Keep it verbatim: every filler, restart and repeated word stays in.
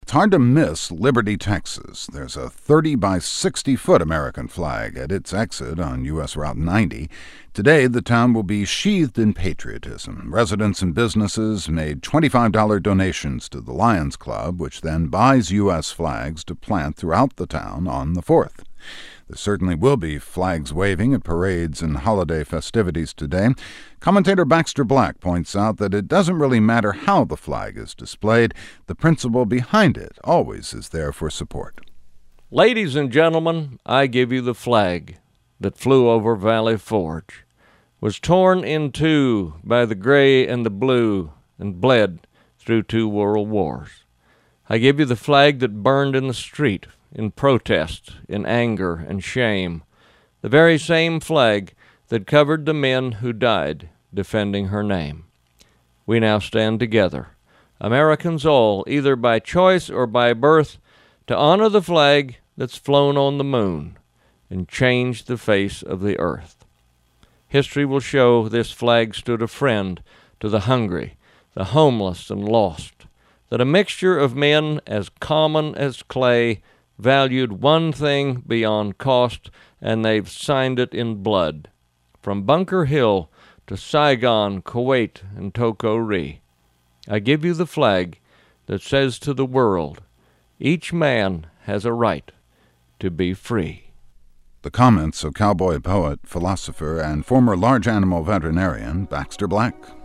It's hard to miss Liberty, Texas. There's a thirty by sixty foot American flag at its exit on U S Route ninety. Today, the town will be sheathed in patriotism. Residents and businesses made twenty-five dollars donations to the Lions Club, which then buys U S flags to plant throughout the town on the fourth. There certainly will be flags waving at parades and holiday festivities today. Commentator Baxter Black points out that it doesn't really matter how the flag is displayed. The principle behind it always is there for support. Ladies and gentlemen, I give you the flag that flew over Valley Forge, was torn in two by the gray and the blue, and bled through two world wars. I give you the flag that burned in the street, in protest, in anger and shame, the very same flag that covered the men who died defending her name. We now stand together, Americans all, either by choice or by birth, to honor the flag that's flown on the moon and changed the face of the earth. History will show this flag stood a friend to the hungry, the homeless and lost, that a mixture of men as common as clay valued one thing beyond cost, and they've signed it in blood. From Bunker Hill to Saigon, Kuwait, and Toko-Ri, I give you the flag that says to the world, each man has a right to be free. The comments of cowboy poet, philosopher, and former large animal veterinarian Baxter Black.